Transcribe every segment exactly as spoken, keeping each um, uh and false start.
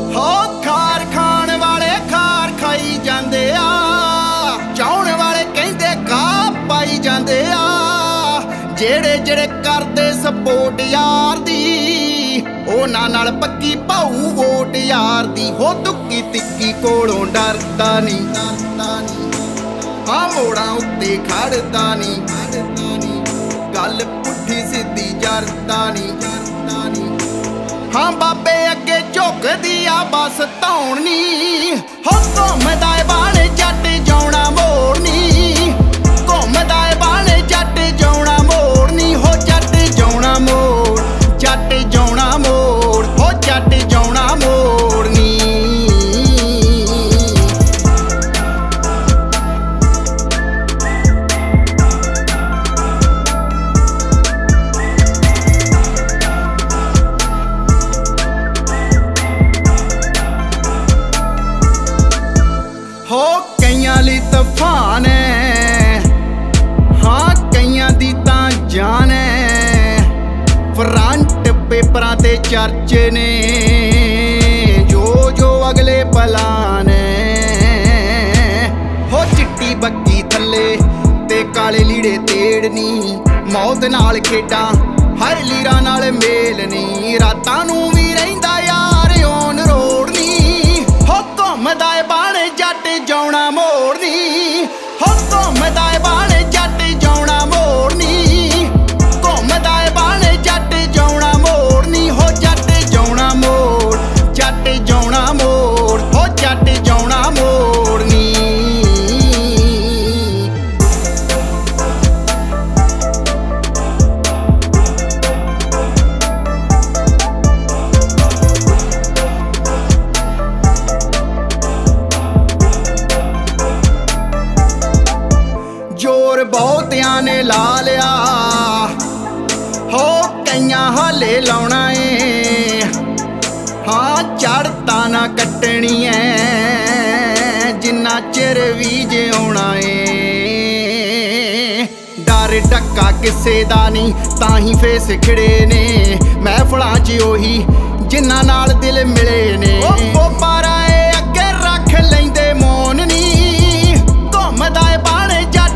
ਹੋ ਖਾਰ ਖਾਣ ਵਾਲੇ ਖਾਰ ਖਾਈ ਜਾਂਦੇ ਆ, ਚਾਹੁਣ ਵਾਲੇ ਕਹਿੰਦੇ ਘਾਹ ਪਾਈ ਜਾਂਦੇ ਆ। ਜਿਹੜੇ ਜਿਹੜੇ ਕਰਦੇ ਸਪੋਰਟ ਯਾਰ ਦੀ, ਉਹਨਾਂ ਨਾਲ ਪੱਕੀ ਭਾਊ ਵੋਟ ਯਾਰ ਦੀ। ਹੋ ਦੁੱਕੀ ਤਿੱਕੀ ਕੋਲੋਂ ਡਰਦਾ ਨਹੀਂ, ਹਾਂ ਮੋੜਾਂ ਉੱਤੇ ਖੜਦਾ ਨਹੀਂ, ਗੱਲ ਪੁੱਠੀ ਸਿੱਧੀ ਜਰਦਾ ਨਹੀਂ। ਹਾਂ ਬਾਬੇ ਅੱਗੇ ਝੁਕਦੀ ਆ ਬਸ ਧੌਣੀ, ਹੋ ਘੁੰਮਦਾ ਏ ਬਾਣ ਜੱਟ ਜਾਉਣਾ ਮੋੜਨੀ, ਘੁੰਮਦਾ ਏ ਬਾਣ ਜੱਟ ਜਾਉਣਾ ਮੋੜਨੀ। ਹੋ ਜੱਟ ਜਾਉਣਾ ਮੋੜ, ਜੱਟ ਜਾਉਣਾ ਮੋੜ, ਹੋ ਜੱਟ ਜਾਉਣਾ ਮੋੜਨੀ। ਹੋ ਕਈਆਂ ਲਈ ਤੂਫਾਨ ਹੈ, ਹਾਂ ਕਈਆਂ ਦੀ ਤਾਂ ਜਾਨ ਹੈ। ਫਰੰਟ ਪੇਪਰਾਂ ਤੇ ਚਰਚੇ ਨੇ, ਜੋ ਜੋ ਅਗਲੇ ਪਲਾਨ ਹੈ। ਹੋ ਚਿੱਟੀ ਬੱਕੀ ਥੱਲੇ ਤੇ ਕਾਲੇ ਲੀੜੇ ਤੇੜਨੀ, ਮੌਤ ਨਾਲ ਖੇਡਾਂ ਹਾਏ ਲੀਰਾਂ ਨਾਲ ਮੇਲ ਨੀ। ਰਾਤਾਂ ਨੂੰ ਵੀ ਰਹਿੰਦਾ ਯਾਰ ਓਨ ਰੋੜਨੀ, ਹੋ ਘੁੰਮਦਾ ਏ ਬਾਣ ਜੱਟ ਜਾਉਣਾ ਮੋੜਨੀ, ਹੋ ਘੁੰਮਦਾ ਏ ਬਾਣ ਜੱਟ ਜਾਉਣਾ ਮੋੜਨੀ, ਘੁੰਮਦਾ ਏ ਬਾਣ ਜੱਟ ਜਾਉਣਾ ਮੋੜਨੀ। ਹੋ ਜੱਟ ਜਾਉਣਾ ਮੋੜ, ਜੱਟ ਜਾਉਣਾ ਮੋੜ, ਹੋ ਜੱਟ ਜਾਉਣਾ ਮੋੜਨੀ। ਜ਼ੋਰ ਬਹੁਤਿਆਂ ਨੇ ਲਾ ਲਿਆ, ਹੋ ਕਈਆਂ ਹਾਲੇ ਲਾਉਣਾ ਏ। ਹਾਂ ਚੜ੍ਹਤਾ ਨਾ ਕੱਟਣੀ ਐ, ਜਿੰਨਾ ਚਿਰ ਵੀ ਜਿਉਣਾ ਏ। ਡਰ ਡੱਕਾ ਕਿਸੇ ਦਾ ਨਹੀਂ, ਤਾਂ ਹੀ ਫੇਸ ਖਿੜੇ ਨੇ ਮਹਿਫਲਾਂ 'ਚ ਉਹੀ ਜਿਨ੍ਹਾਂ ਨਾਲ ਦਿਲ ਮਿਲੇ ਨੇ। ਉਹ ਪਾਰਾ ਏ ਅੱਗੇ ਰੱਖ ਲੈਂਦੇ ਮੌਨ ਨੀ, ਘੁੰਮਦਾ ਏ ਬਾਣ ਜੱਟ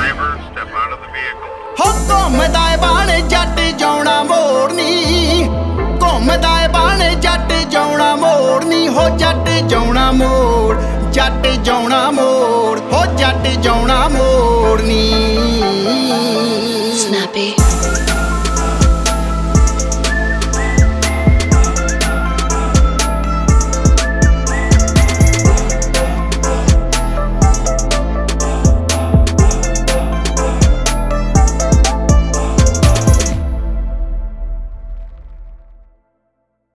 ਹੋ ਘੁੰਮਦਾ ਏ ਬਾਣ ਜੱਟ ਜਾਉਣਾ ਮੋੜਨੀ, ਘੁੰਮਦਾ ਏ ਬਾਣ ਜੱਟ ਜਾਉਣਾ ਮੋੜਨੀ। ਹੋ ਜੱਟ ਜਾਉਣਾ ਮੋੜ, ਜੱਟ ਜਾਉਣਾ ਮੋੜ, ਹੋ ਜੱਟ ਜਾਉਣਾ ਮੋੜਨੀ।